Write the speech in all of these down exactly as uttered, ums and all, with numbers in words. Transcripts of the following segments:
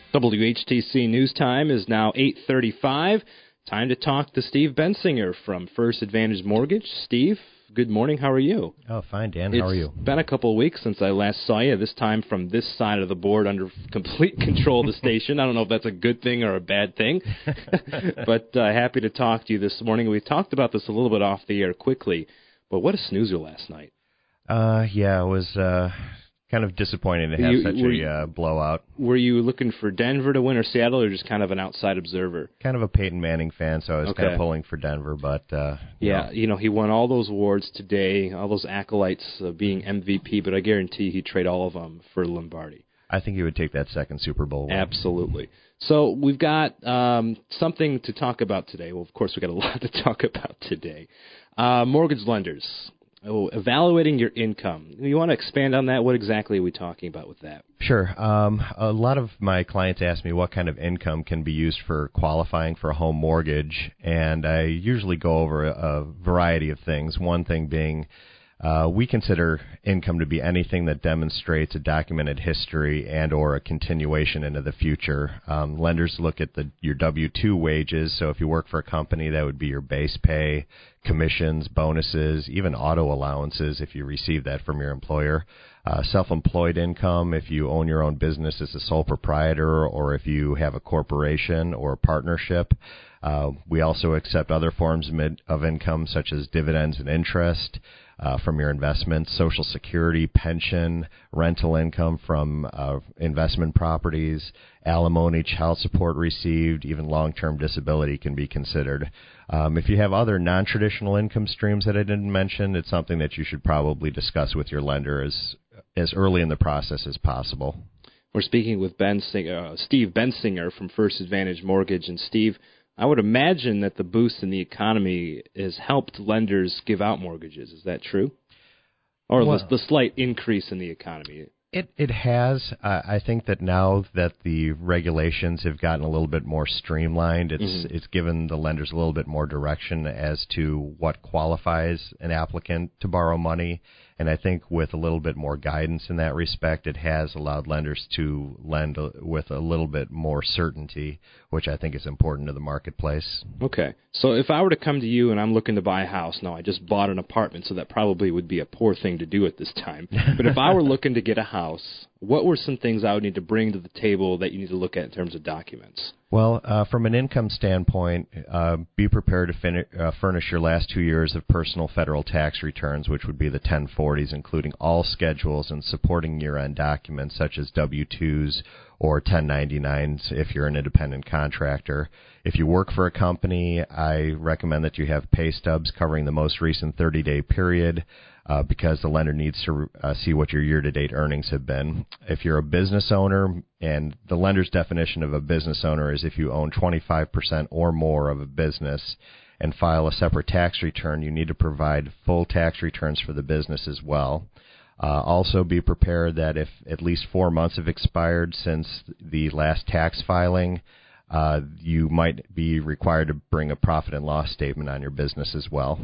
W H T C News Time is now eight thirty-five. Time to talk to Steve Bensinger from First Advantage Mortgage. Steve, good morning. How are you? Oh, fine, Dan. How are you? It's been a couple of weeks since I last saw you, this time from this side of the board under complete control of the station. I don't know if that's a good thing or a bad thing, but uh, happy to talk to you this morning. We talked about this a little bit off the air quickly, but what a snoozer last night. Uh, yeah, it was uh, kind of disappointing to have you, such a you, uh, blowout. Were you looking for Denver to win or Seattle, or just kind of an outside observer? Kind of a Peyton Manning fan, so I was okay. kind of pulling for Denver, but uh, you yeah, know. you know, he won all those awards today, all those accolades of being M V P, but I guarantee he'd trade all of them for Lombardi. I think he would take that second Super Bowl win. Absolutely. So we've got um, something to talk about today. Well, of course, we've got a lot to talk about today. Uh, mortgage lenders. Oh, evaluating your income. You want to expand on that? What exactly are we talking about with that? Sure. Um, a lot of my clients ask me what kind of income can be used for qualifying for a home mortgage, and I usually go over a, a variety of things. One thing being uh, we consider income to be anything that demonstrates a documented history and or a continuation into the future. Um, lenders look at the your W two wages, so if you work for a company, that would be your base pay, commissions, bonuses, even auto allowances if you receive that from your employer. Uh, self-employed income if you own your own business as a sole proprietor or if you have a corporation or a partnership. Uh, we also accept other forms of income such as dividends and interest uh, from your investments, Social Security, pension, rental income from uh, investment properties, alimony, child support received, even long-term disability can be considered. Um, if you have other non-traditional income streams that I didn't mention, it's something that you should probably discuss with your lender as as early in the process as possible. We're speaking with Ben uh, Steve Bensinger from First Advantage Mortgage. And Steve, I would imagine that the boost in the economy has helped lenders give out mortgages. Is that true? Or well, the, the slight increase in the economy? It it has. Uh, I think that now that the regulations have gotten a little bit more streamlined, it's mm-hmm. it's given the lenders a little bit more direction as to what qualifies an applicant to borrow money. And I think with a little bit more guidance in that respect, it has allowed lenders to lend with a little bit more certainty, which I think is important to the marketplace. Okay. So if I were to come to you and I'm looking to buy a house, now I just bought an apartment, so that probably would be a poor thing to do at this time. But if I were looking to get a house, what were some things I would need to bring to the table that you need to look at in terms of documents? Well, uh, from an income standpoint, uh, be prepared to fin- uh, furnish your last two years of personal federal tax returns, which would be the ten forties, including all schedules and supporting year-end documents such as W twos or ten ninety-nines if you're an independent contractor. If you work for a company, I recommend that you have pay stubs covering the most recent thirty-day period. Uh, because the lender needs to uh, see what your year-to-date earnings have been. If you're a business owner, and the lender's definition of a business owner is if you own twenty-five percent or more of a business and file a separate tax return, you need to provide full tax returns for the business as well. Uh, also be prepared that if at least four months have expired since the last tax filing, uh, you might be required to bring a profit and loss statement on your business as well.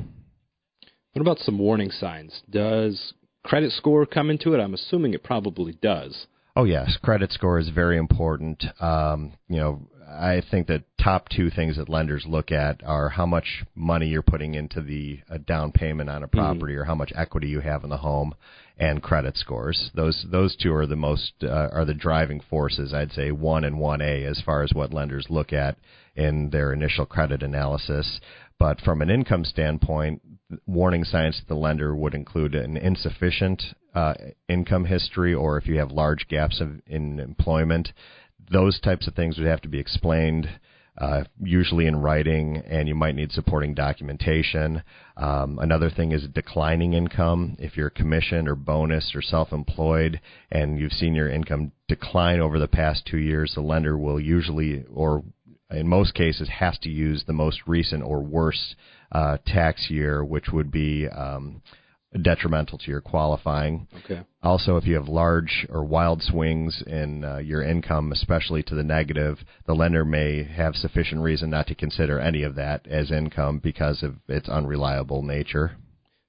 What about some warning signs? Does credit score come into it? I'm assuming it probably does. Oh, yes. Credit score is very important. Um, you know, I think the top two things that lenders look at are how much money you're putting into the uh, down payment on a property mm-hmm. or how much equity you have in the home, and credit scores. Those those two are the most uh, are the driving forces, I'd say, one and one A as far as what lenders look at in their initial credit analysis. But from an income standpoint, warning signs to the lender would include an insufficient uh, income history, or if you have large gaps of, in employment. Those types of things would have to be explained, uh, usually in writing, and you might need supporting documentation. Um, another thing is declining income. If you're commissioned or bonus or self-employed and you've seen your income decline over the past two years, the lender will usually, or in most cases, has to use the most recent or worst uh, tax year, which would be um, detrimental to your qualifying. Okay. Also, if you have large or wild swings in uh, your income, especially to the negative, the lender may have sufficient reason not to consider any of that as income because of its unreliable nature.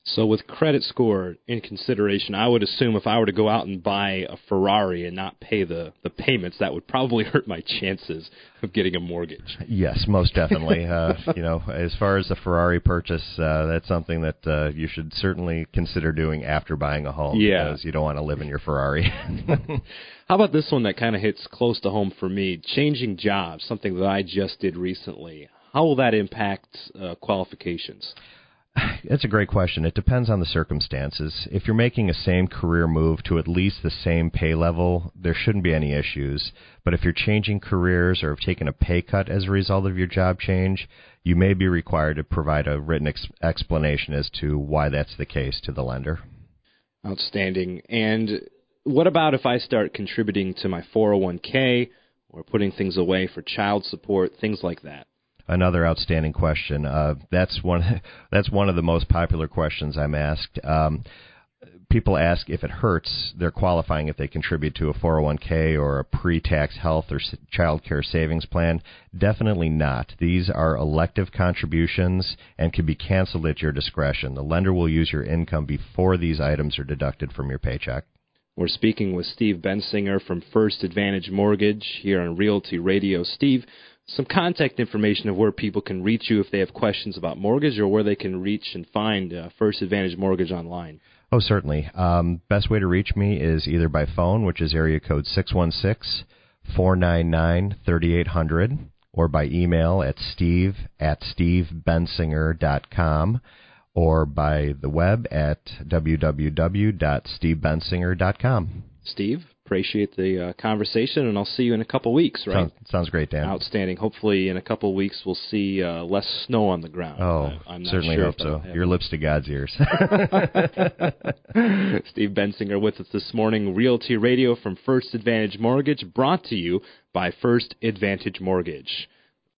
So with credit score in consideration, I would assume if I were to go out and buy a Ferrari and not pay the, the payments, that would probably hurt my chances of getting a mortgage. Yes, most definitely. uh, you know, as far as the Ferrari purchase, uh, that's something that uh, you should certainly consider doing after buying a home. Yeah. Because you don't want to live in your Ferrari. How about this one that kind of hits close to home for me? Changing jobs, something that I just did recently. How will that impact uh, qualifications? That's a great question. It depends on the circumstances. If you're making a same career move to at least the same pay level, there shouldn't be any issues. But if you're changing careers or have taken a pay cut as a result of your job change, you may be required to provide a written ex- explanation as to why that's the case to the lender. Outstanding. And what about if I start contributing to my four oh one k or putting things away for child support, things like that? Another outstanding question. Uh, that's one. That's one of the most popular questions I'm asked. Um, people ask if it hurts their qualifying if they contribute to a four oh one k or a pre-tax health or child care savings plan. Definitely not. These are elective contributions and can be canceled at your discretion. The lender will use your income before these items are deducted from your paycheck. We're speaking with Steve Bensinger from First Advantage Mortgage here on Realty Radio. Steve, some contact information of where people can reach you if they have questions about mortgage or where they can reach and find uh, First Advantage Mortgage online. Oh, certainly. Um, best way to reach me is either by phone, which is area code six one six, four nine nine, three eight zero zero, or by email at steve at stevebensinger dot com, or by the web at w w w dot steve bensinger dot com. Steve, appreciate the uh, conversation, and I'll see you in a couple weeks, right? Sounds, sounds great, Dan. Outstanding. Hopefully in a couple weeks we'll see uh, less snow on the ground. Oh, I, I'm not certainly sure hope so. Your lips to God's ears. Steve Bensinger with us this morning, Realty Radio from First Advantage Mortgage, brought to you by First Advantage Mortgage.